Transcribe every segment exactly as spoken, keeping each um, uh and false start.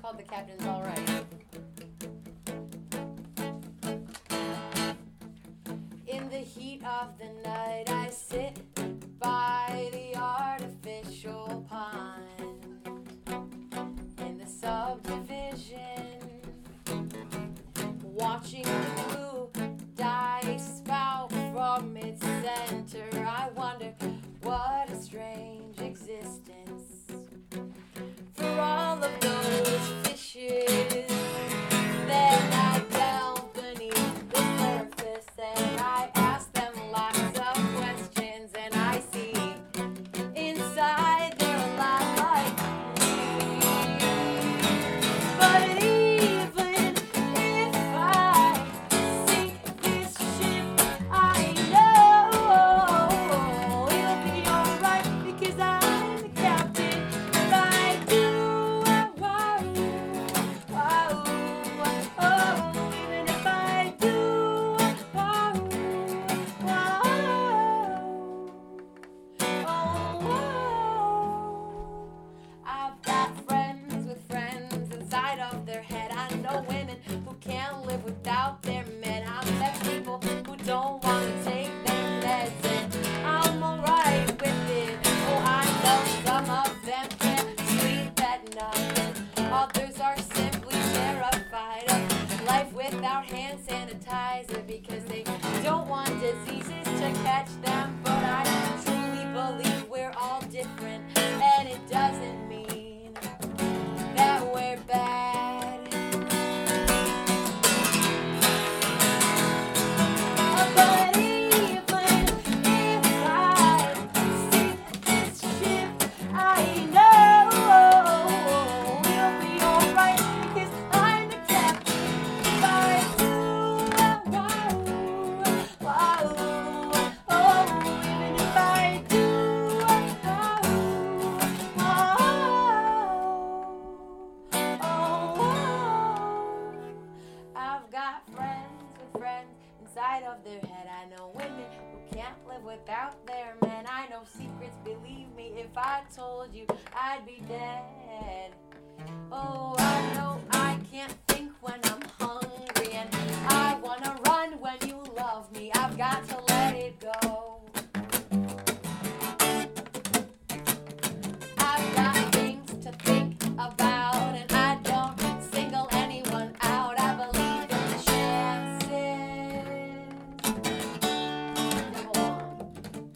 called The Captain's Alright. In the heat of the night, I sit by the artificial pond in the subdivision, watching the blue dye spout from its center. I wonder what a strange existence for all of those fishes. Then I delve beneath the surface and I ask them lots of questions, and I see inside they're a lot like me. But even if I sink this ship, I know it'll be alright because I'm the captain. If I do, wow, wow, oh, even if I do, wow, wow, oh, wow. I've got friends with friends inside of their head. I know women who can't live without their men. I've met people who don't want to take their meds, and I'm alright with it. Oh, I know some of them can't sleep at night, and others are simply terrified of life without hand sanitizer because they don't want diseases to catch them. But I truly believe we're all different, and it doesn't mean that we're bad. But even if I sink this ship, I know we'll be alright because I'm the captain. If I do, wow, wow, oh, even if I do, wow, wow, oh, I've got friends with friends inside of their head. I know women who can't live without their men. I know secrets, believe me, if I told you, I'd be dead. Oh, I know I can't think when I'm hungry, and I wanna run when you love me. I've got to let it go. I've got things to think about, and I don't single anyone out. I believe in the chances. Number one.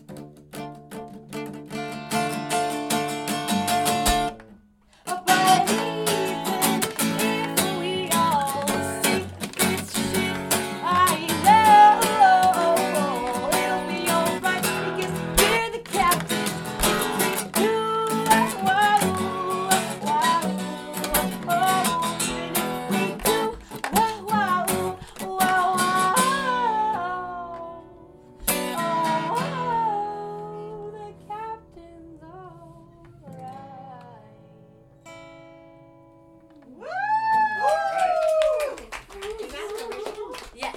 But even if we all sink this ship, I know it'll be alright because we're the captain. If we do, wow, wow, oh, even if we do, wow, wow, wow, wow, oh, the captain's alright. Yes.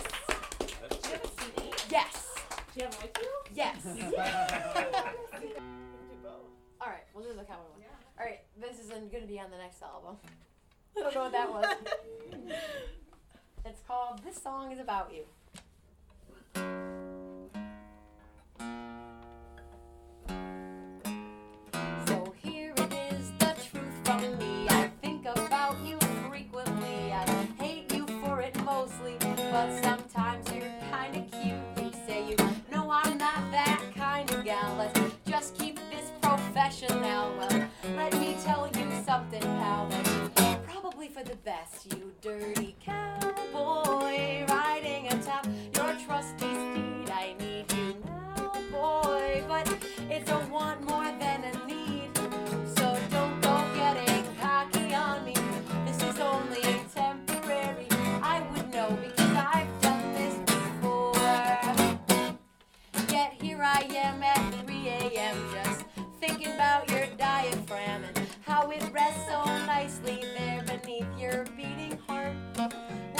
Yes. Do you have my two? Yes. We can do both. All right, we'll do the common one. All right, this isn't going to be on the next album. I don't know what that was. It's called "This Song Is About You." So here it is, the truth from me. I think about you frequently. I hate you for it mostly, but sometimes you're kind of cute. You say you know I'm not that kind of gal. Let's just keep this professional. Well, let me tell you something, pal. That's probably for the best. You dirty cowboy riding atop your trusty steed. I need you now, boy, but it's a want more than a need. So don't go getting cocky on me. This is only temporary. I would know because I've done this before. Yet here I am at three a.m. just thinking about your diaphragm and how it rests so nicely there beneath your beating heart.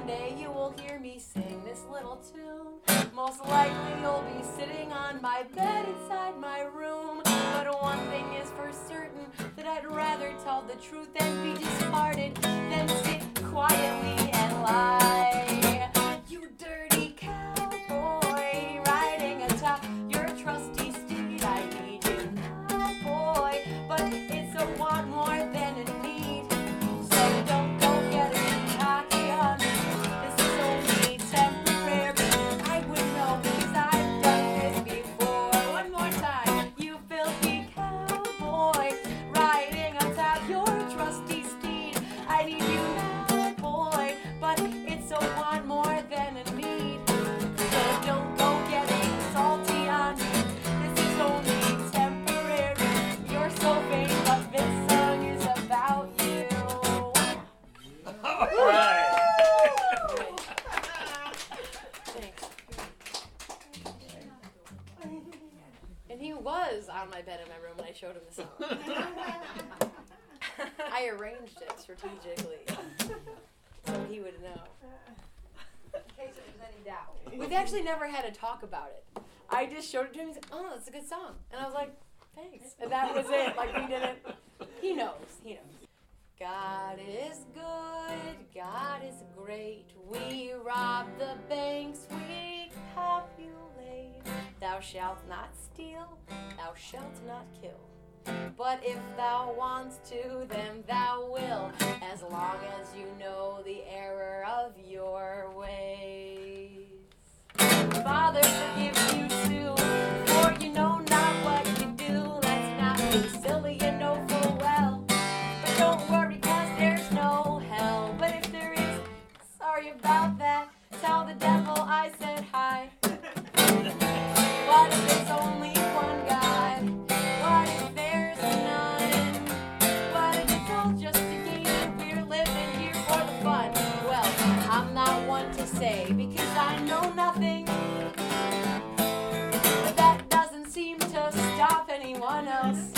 day you will hear me sing this little tune. Most likely you'll be sitting on my bed inside my room. But one thing is for certain, that I'd rather tell the truth and be discarded than sit quietly and lie. You dirty cowboy, riding atop your trusty steed. I need you now, boy, but it's a want more than a need. So don't go getting cocky on me. This is only temporary. I would know because I've done this before. One more time, you filthy cowboy, riding atop your trusty steed. I need you now, boy, but it's a want more than a need. So don't go getting salty on me. This is only temporary. You're so vain, but this song is about you. All right. Thanks. And he was on my bed in my room when I showed him the song. I arranged it strategically so he would know. In case there's any doubt. We've actually never had a talk about it. I just showed it to him. He's like, "Oh, that's a good song," and I was like, "Thanks." And that was it. Like we didn't. He knows. He knows. God is good. God is great. We rob the banks. We copulate. Thou shalt not steal. Thou shalt not kill. But if thou wants to, then thou will, as long as you know the error of your ways. Father, forgive you too, for you know not what you do. Let's not be silly, you know full well. But don't worry, cause there's no hell. But if there is, sorry about that. Tell the devil I said hi. What if there's only one God? What if there's none? What if it's all just a game and we're living here for the fun? Well, I'm not one to say because I know nothing. But that doesn't seem to stop anyone else.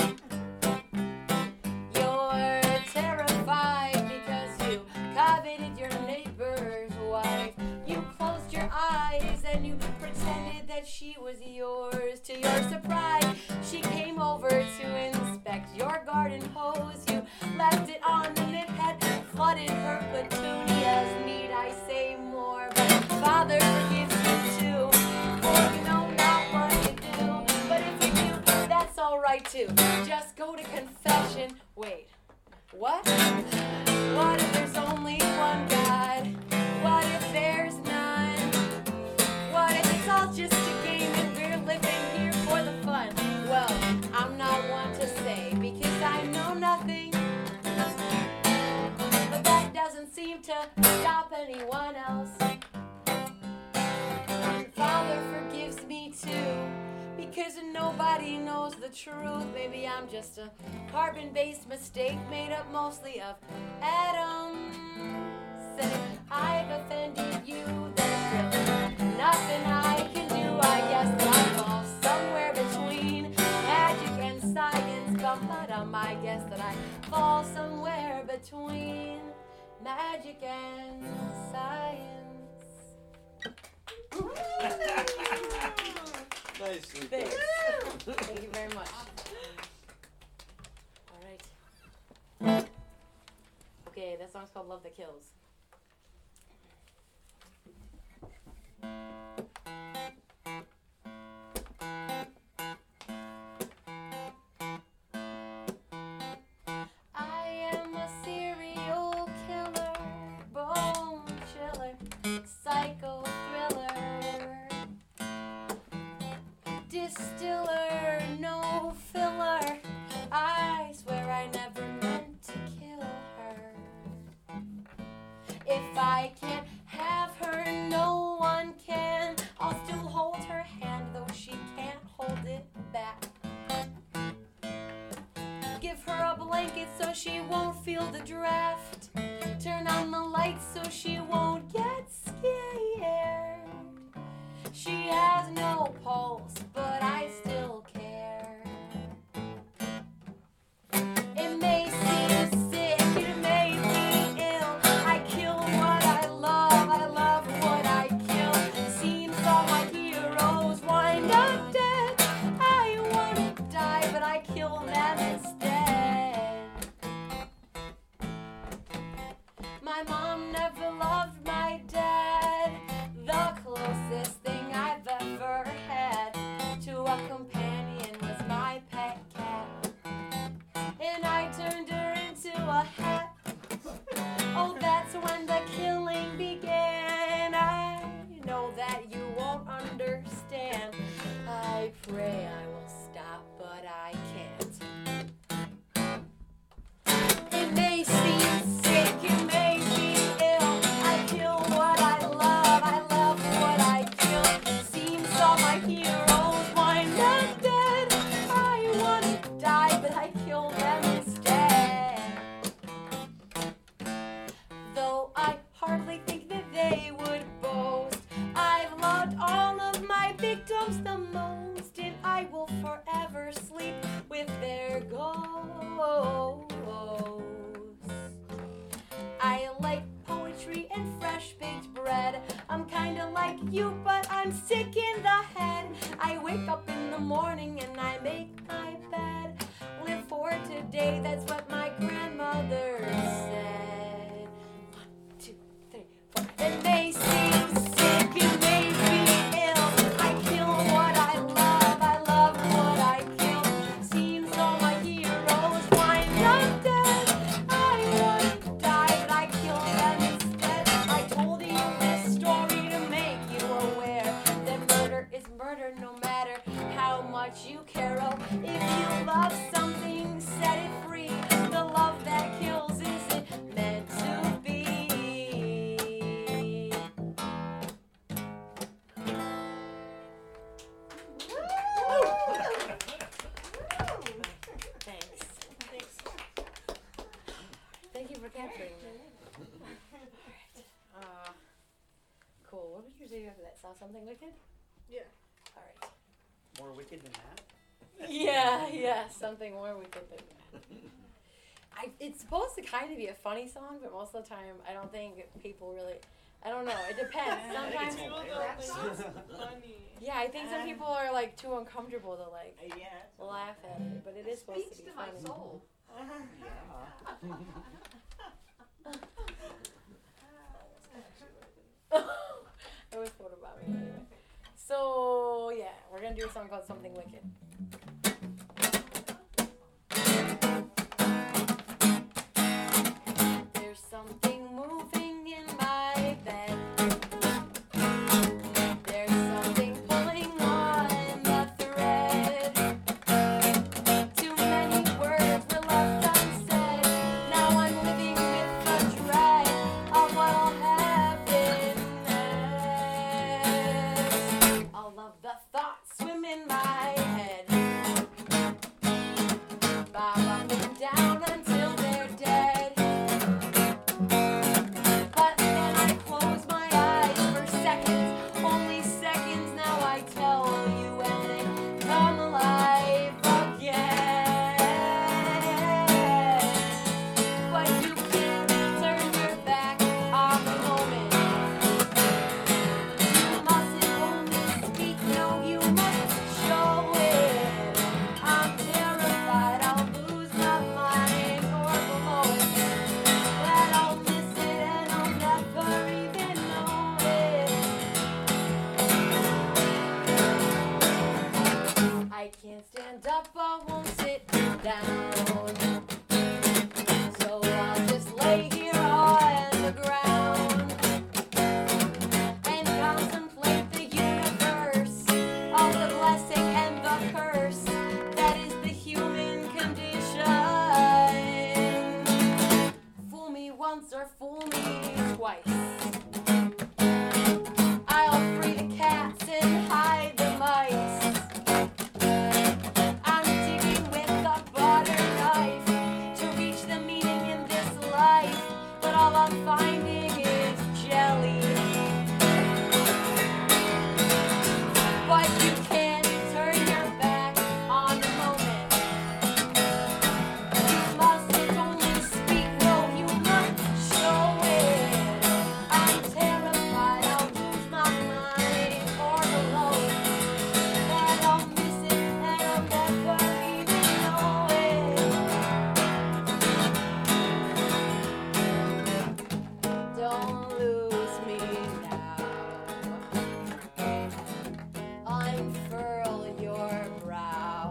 You're terrified because you coveted your neighbor's wife. You closed your eyes and you pretended that she was yours. To your surprise, she came over to inspect your garden hose. You left it on and it had flooded her petunias. Need I say more? But Father forgives you too, for you know not what you do. But if you do, that's alright too. Just go to confession. Wait, what? What if there's only one God? What if there's none? What if it's all just a game and we're living here for the fun? Well, I'm not one to say because I know nothing. But that doesn't seem to stop anyone else. Father forgives me too, because nobody knows the truth. Maybe I'm just a carbon-based mistake made up mostly of atoms. And if I've offended you, then really nothing I can do. I guess that I fall somewhere between magic and science. Bum-ba-dum, I guess that I fall somewhere between magic and science. Nicely Thanks. done. Thank you very much. All right. Okay, that song's called Love That Kills. I am a serial killer, bone chiller, psycho thriller, distiller, no filler. I swear I never meant to kill her. If I can't have her, no one can. I'll still hold her hand, though she can't hold it back. Give her a blanket so she won't feel the draft. Turn on the lights so she won't get scared. She has no pulse, but I still care. It may seem sick, it may be ill. I kill what I love, I capturing that. Uh, cool. What did you say after that? Saw something wicked? Yeah. All right. More wicked than that? Yeah, yeah, something more wicked than that. I, it's supposed to kind of be a funny song, but most of the time, I don't think people really. I don't know. It depends. Sometimes. It's People hilarious. don't think it's funny. Yeah, I think some people are like too uncomfortable to like Uh, yeah. laugh at it, but it is supposed Speaks to be to my funny. soul. I always thought about me anyway. So yeah, we're gonna do a song called Something Wicked. There's something moving in my bed. There's something pulling on the thread. Too many words were left unsaid. Now I'm living with the dread of what'll happen next. All of the thoughts swim in my head, bob up and down until they're dead. But then I close my eyes for seconds, only seconds. Now I tell you, and they come alive again. But you can't turn your back on the moment. You mustn't only speak, no, you must show it. I'm terrified I'll lose my mind or blow it. That I'll miss it and I'll never even know it. I can't stand up, I won't sit down. So I'll just lay here on the ground and contemplate the universe, all the blessing and the curse that is the human condition. Fool me once or fool me twice. I'll free the cats and hide the mice. I'm digging with a butter knife to reach the meaning in this life, but all I'm finding is jelly. But you can't turn your back on the moment. You mustn't only speak, no, you must show it. I'm terrified I'll lose my mind or blow it. That I'll miss it and I'll never even know it. Don't lose me now. Unfurl your brow.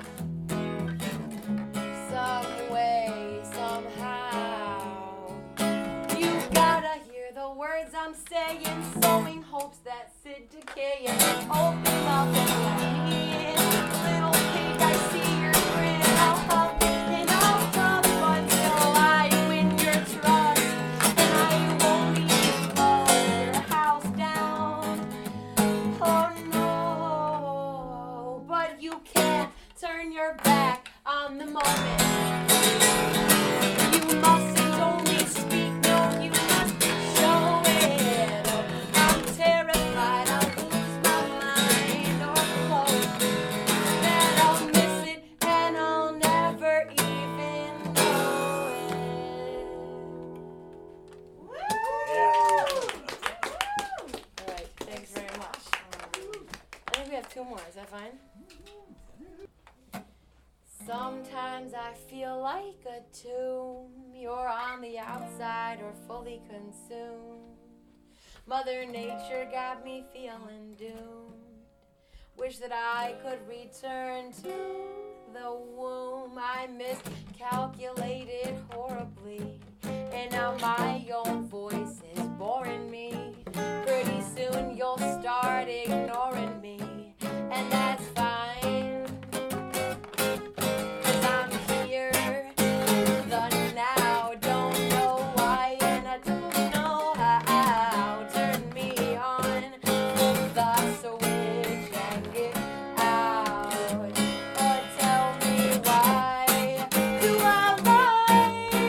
Some way, somehow. You gotta hear the words I'm saying, sowing hopes that sit decaying. Open up and let me in. Little pig, I see your grin. I'll hug and I'll hug until I win your trust. And I won't even blow your house down. Oh no, but you can't turn your back on the moment. You mustn't only speak, no, you must show it. I'm terrified I'll lose my mind or blow it. That I'll miss it and I'll never even know it. Alright, thanks very much. I think we have two more, is that fine? Sometimes I feel like a tomb. You're on the outside or fully consumed. Mother Nature got me feeling doomed. Wish that I could return to the womb. I miscalculated horribly, and now my own voice is boring me. Pretty soon you'll start ignoring me, and that's fine. 'Cause I'm here, the now, don't know why, and I don't know how. Turn me on, flip the switch and get out. But tell me why do I lie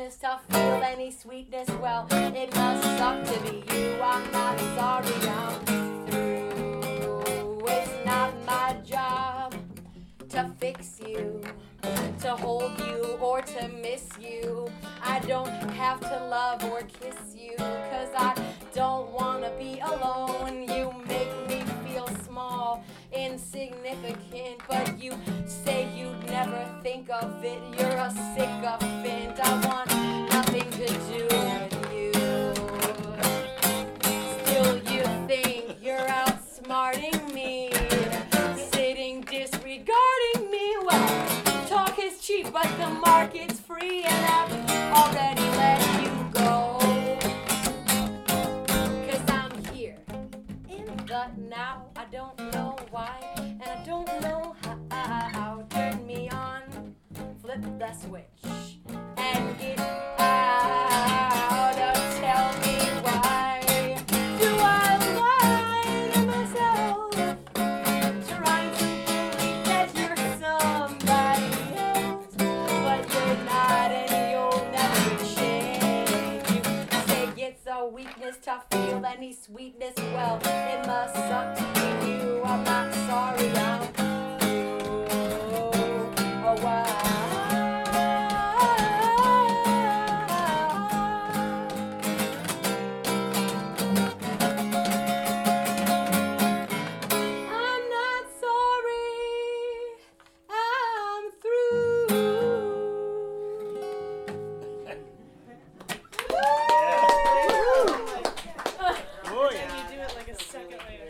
weakness to feel any sweetness. Well, it must suck to be you. I'm not sorry, I'm through. It's not my job to fix you, to hold you, or to miss you. I don't have to love or kiss you, cause I don't wanna be alone. You make me feel small, insignificant, but you say you'd never think of it. You're a sycophant. I want nothing to do with you. Still you think you're outsmarting me, sitting disregarding me. Well, talk is cheap, but the market's free, and I've already let you go. Cause I'm here in the now. I don't know why, and I don't know how. Turn me on, flip the switch, and get out. Don't tell me why. Do I lie to myself, trying to believe that you're somebody else, but you're not, and you'll never change. You say it's a weakness to feel any sweetness. Well, it must suck to be you. I'm not sorry, I'm through. Oh, wow. I'm not sorry, I'm through. Oh, Can yeah. you do it like a second later?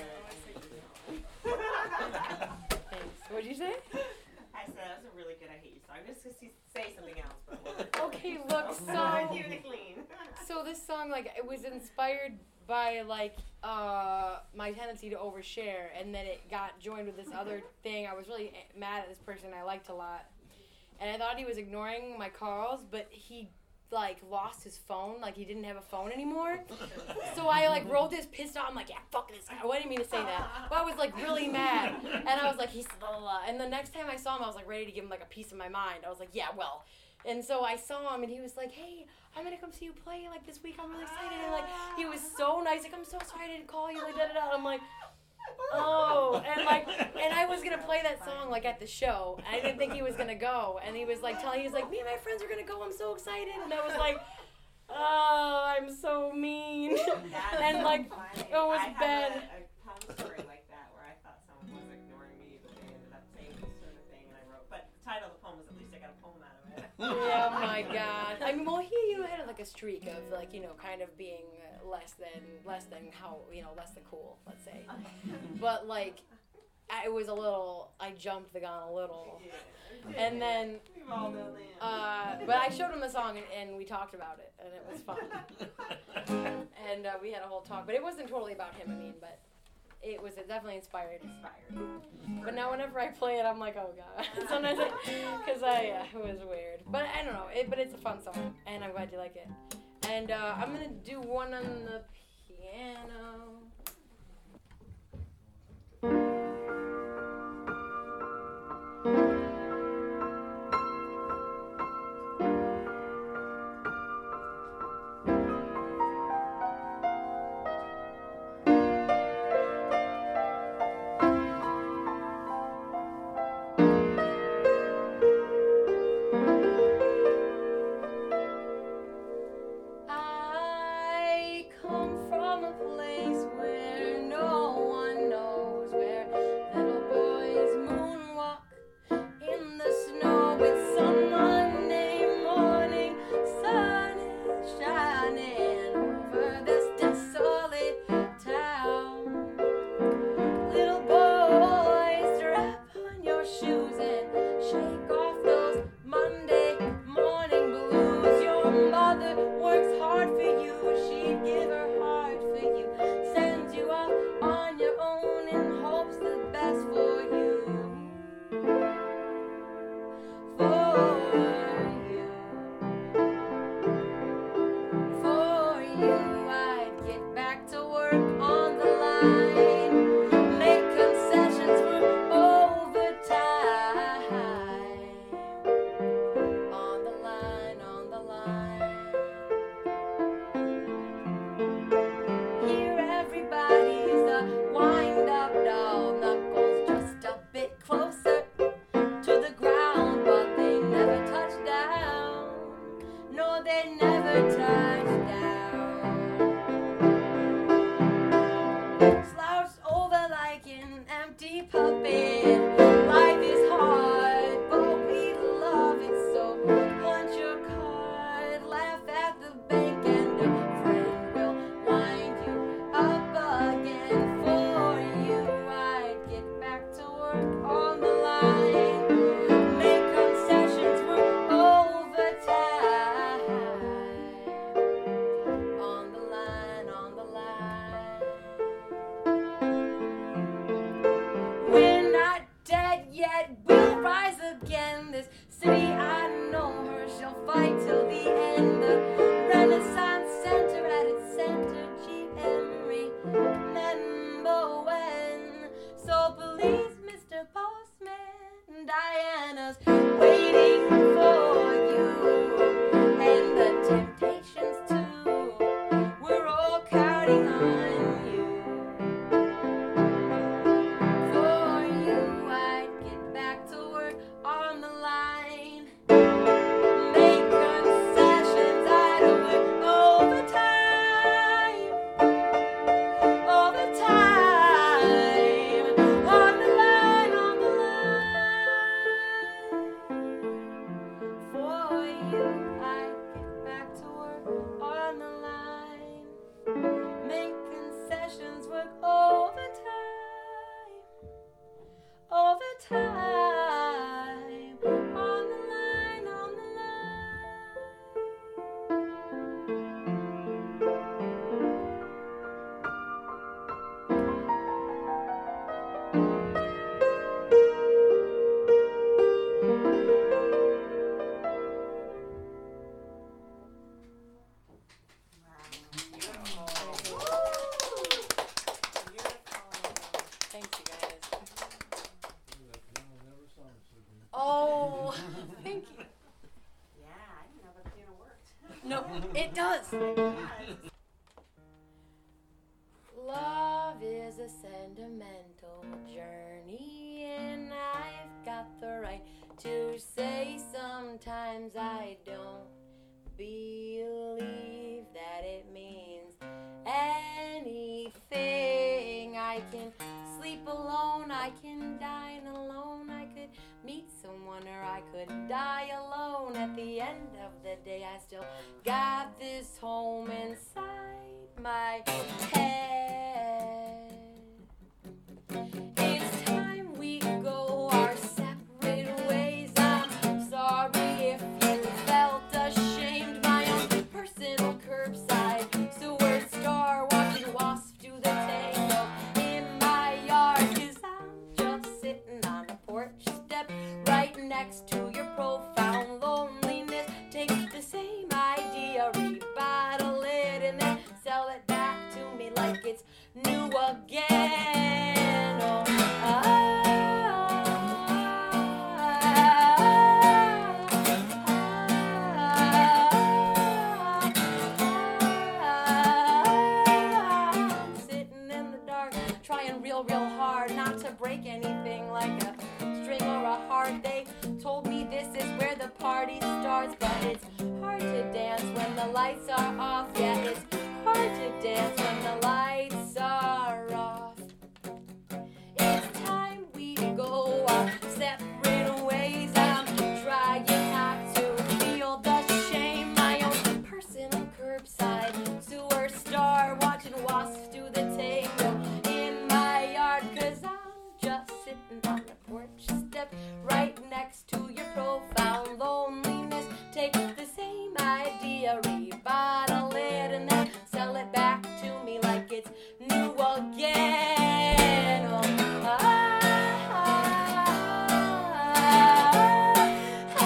Thanks. What'd you say? I said that was a really good I Hate You song. Just to say something else, but we'll Okay, look, I'm so keeping it clean. so this song, like, it was inspired by like uh my tendency to overshare, and then it got joined with this other thing. I was really mad at this person I liked a lot, and I thought he was ignoring my calls, but he like lost his phone, like he didn't have a phone anymore. So I like wrote this pissed off. I'm like, yeah, fuck this guy. I didn't mean to say that, but I was like really mad, and I was like, he's blah, blah, blah. And the next time I saw him, I was like ready to give him like a piece of my mind. I was like, yeah, well. And so I saw him, and he was like, hey, I'm gonna come see you play like this week. I'm really excited. And like he was so nice. Like, I'm so sorry I didn't call you. Like da da da. I'm like, oh, and like, and I was gonna play that song like at the show. And I didn't think he was gonna go, and he was like telling, he was like, me and my friends are gonna go. I'm so excited. And I was like, oh, I'm so mean. That's And, so like, funny. it was I bad. had a, a poem story like that where I thought someone was ignoring me, but they ended up saying this sort of thing, and I wrote. But the title of the poem was, at least I got a poem out of it. Yeah, my God. I mean, well, he, you know, had like a streak of like, you know, kind of being uh, less than, less than how, you know, less than cool, let's say. But like, I was a little, I jumped the gun a little. Yeah. And then, We've all done that. uh, but I showed him the song, and, and we talked about it, and it was fun. And uh, we had a whole talk, but it wasn't totally about him, I mean, but it was definitely inspired. Inspired. But now whenever I play it, I'm like, oh God. Sometimes I, because I, uh, it was weird. But I don't know, it, but it's a fun song, and I'm glad you like it. And uh, I'm going to do one on the piano. I come from a place touchdown. Slouched over like an empty puppet. Life is hard, but we love it so. Punch your card, laugh at the bank, and a friend will wind you up again. For you, I'd get back to work on the line. Make concessions for overtime. On the line, on the line. We're not dead yet, we'll rise again. This city, I know her, she'll fight till the end. The Renaissance Center at its center, G. Henry, remember when? So please, Mister Postman, Diana's waiting for you. And the Temptations too, we're all counting on you. For you, I'd get back to work on the line. Make concessions, I'd work overtime. Overtime. On the line, on the line. For you, I'd get back to work on the line. Make concessions, work overtime. Overtime. On the line, on the Thanks, you guys. Oh, thank you. Yeah, I didn't know that piano worked. No, it does. Love is a sentimental journey, and I've got the right to say sometimes I don't believe that it means anything. I can sleep alone, I can dine alone, I could meet someone, or I could die alone. At the end of the day, I still got this home inside my head. It's time we go our separate ways. I'm sorry if you felt ashamed. My own personal curbside sewer star, watching wasps do the tango in my yard. 'Cause I'm just sitting on a porch step right next to your profound loneliness. Take the same idea, rebottle it, and then sell it back to me like it's new again. Oh, I'm sitting in the dark, trying real, real hard not to break anything like a string or a heart. They told me this is where the party starts, but it's hard to dance when the lights are off. Yeah, it's hard to dance when the lights are off. It's time we go our separate ways. I'm trying not to feel the shame. My own personal curbside sewer star, watching wasps do the tango in my yard. 'Cause I'm just sitting on the porch step right next to your profound loneliness. Take the same idea, rebottle it, and then sell it back to me like it's new again. Oh, ah, ah, ah,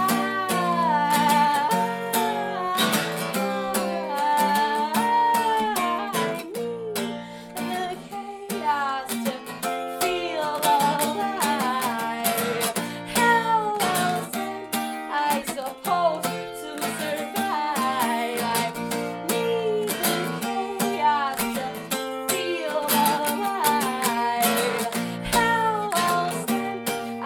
I need the chaos to feel alive. How else am I supposed to survive? I need the chaos to feel alive. How else am I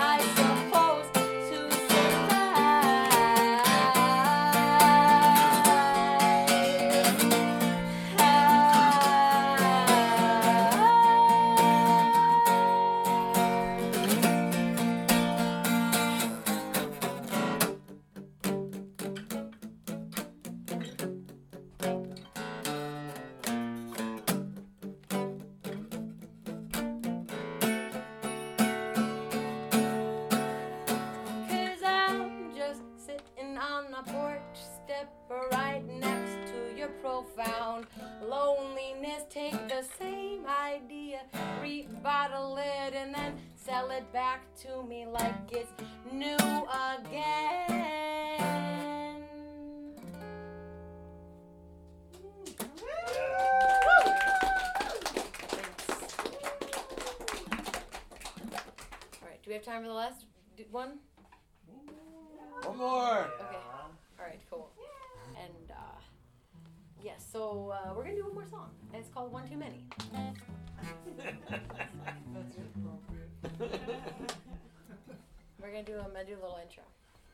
supposed to survive? a porch, step right next to your profound loneliness. Take the same idea, rebottle it, and then sell it back to me like it's new again. All right, do we have time for the last d- one? One more. Okay. All right, cool. And uh, yes, so uh, we're gonna do one more song, and it's called "One Too Many." That's inappropriate. We're gonna do a, I'm gonna do a little intro.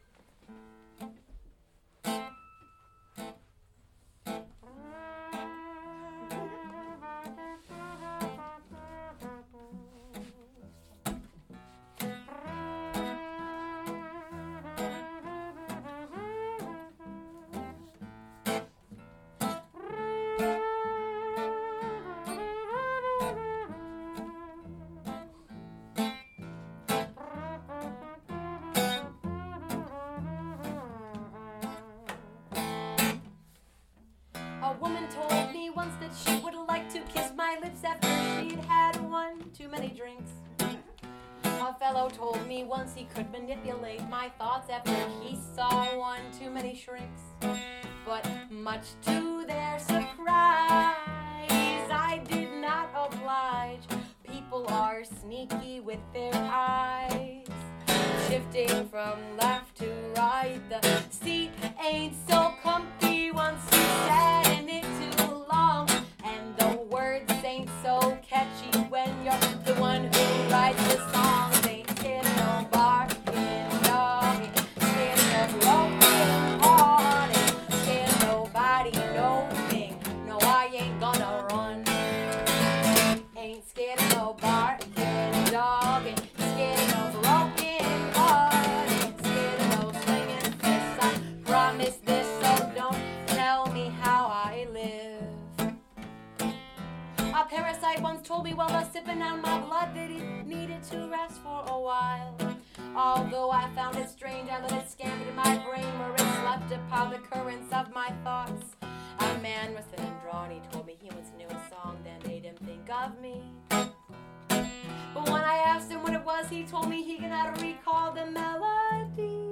A woman told me once that she would like to kiss my lips after she'd had one too many drinks. A fellow told me once he could manipulate my thoughts after he saw one too many shrinks. But much to their surprise, I did not oblige. People are sneaky with their eyes, shifting from left to right. The seat ain't so comfy once you sat in it too long, and the words ain't so catchy when you're the one who writes the songs. Ain't scared of no barking dog, ain't scared of no broken heart, ain't scared of nobody, no thing. No, I ain't gonna run. Ain't scared of no barking dog, ain't scared of no broken heart, ain't scared of no swinging fists. I promise this, so don't tell me how I live. A parasite once told me while I was sipping out my blood that it needed to rest for a while. Although I found it strange, I let it scamper in my brain where it slept upon the currents of my thoughts. A man was thin and drawn, he told me he once knew a song that made him think of me. But when I asked him what it was, he told me he could not recall the melody.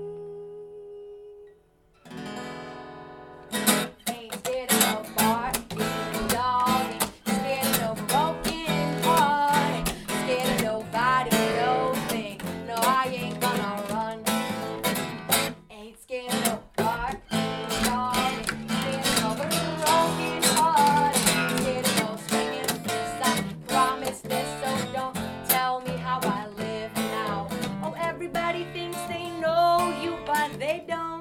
Ain't scared of no barking dog, ain't scared of no broken heart, ain't scared of nobody, no thing. No, I ain't gonna run. Ain't scared of no barking dog, ain't scared of no broken heart, ain't scared of no swinging fists. I promise this, so don't tell me how I live now. Oh, everybody thinks they know you, but they don't.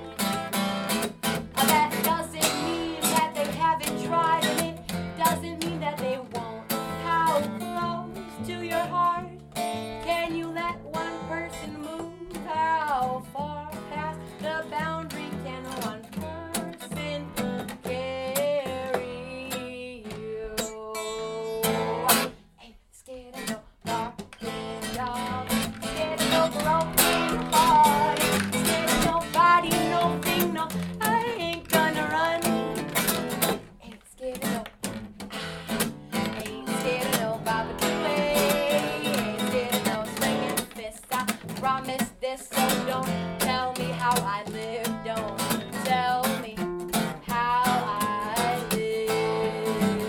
That doesn't mean that they haven't tried, and it doesn't mean that they won't. How close to your heart can you let one person move? How far past the boundary can one person carry you? Ain't scared of no barking dog, ain't scared of no broken heart, ain't scared of nobody, no thing, no. I ain't gonna run. Ain't scared of no. Ain't scared of no barbecue. Ain't scared of no swinging fists. I promise this, so don't tell me how I live. Don't tell me how I live.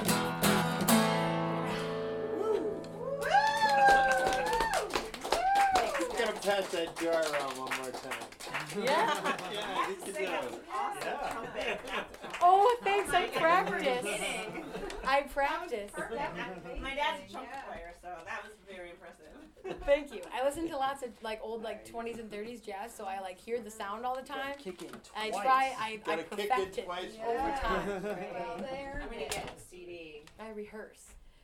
Gotta pass that jar around one more time. Yeah. Yeah, I think you Sing do. an awesome Yeah. trumpet. Oh, thanks. I You're practiced. kidding. I practiced. My dad's a trumpet player, so that was very impressive. Thank you. I listen to lots of like old like twenties and thirties jazz, so I like hear the sound all the time. Kick it I twice. try. I, I Gotta kick perfect it it twice. over time. Well, there I'm gonna it get is. a C D. I rehearse.